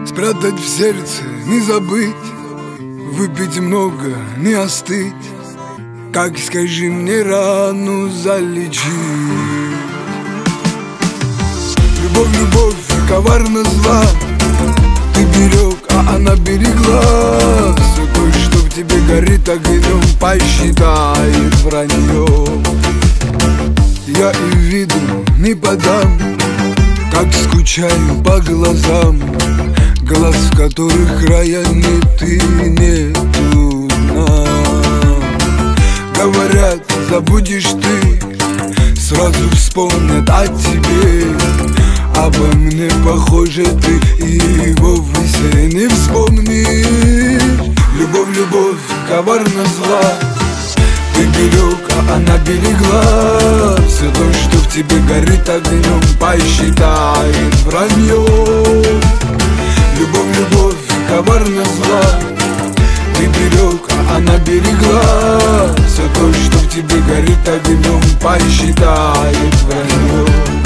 Спрятать в сердце, не забыть, выпить много, не остыть. Как, скажи мне, рану залечить? Любовь, любовь, коварна зла. Ты берег, а она берегла. Все то, что в тебе горит огнем, посчитает враньем. Я и виду не подам, как скучаю по глазам, глаз, в которых края нет и нету дна. Говорят, забудешь ты, сразу вспомнят о тебе. Обо мне, похоже, ты и вовсе не вспомнишь. Любовь, любовь, коварна зла. Ты берег, а она берегла. Все то, что в тебе горит огнем, посчитает враньем. Любовь, любовь, коварна зла. Ты берег, а она берегла. Все то, что в тебе горит огнем, посчитает враньем.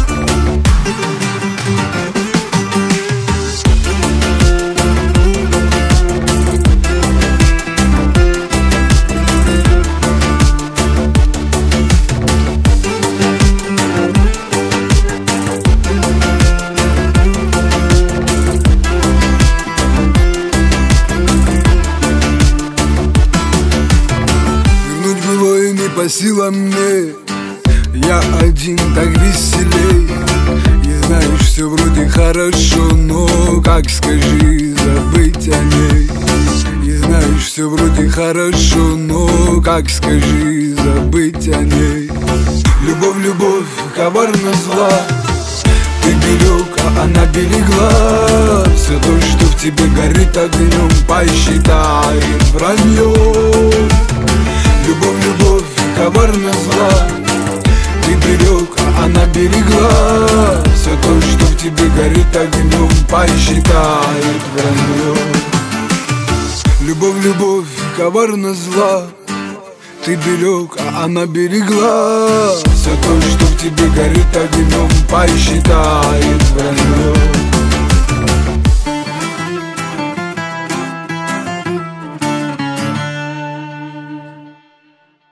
По силам мне, я один так веселей. И знаешь, все вроде хорошо, но как, скажи, забыть о ней? И знаешь, все вроде хорошо, но как, скажи, забыть о ней? Любовь, любовь, коварна зла. Ты берег, а она берегла. Все то, что в тебе горит огнем, посчитает враньем. Любовь, любовь, коварна зла. Ты берег, а она берегла. Все то, что в тебе горит огнем, посчитает враньем. Любовь, любовь, коварна зла. Ты берег, а она берегла. Все то, что в тебе горит огнем, посчитает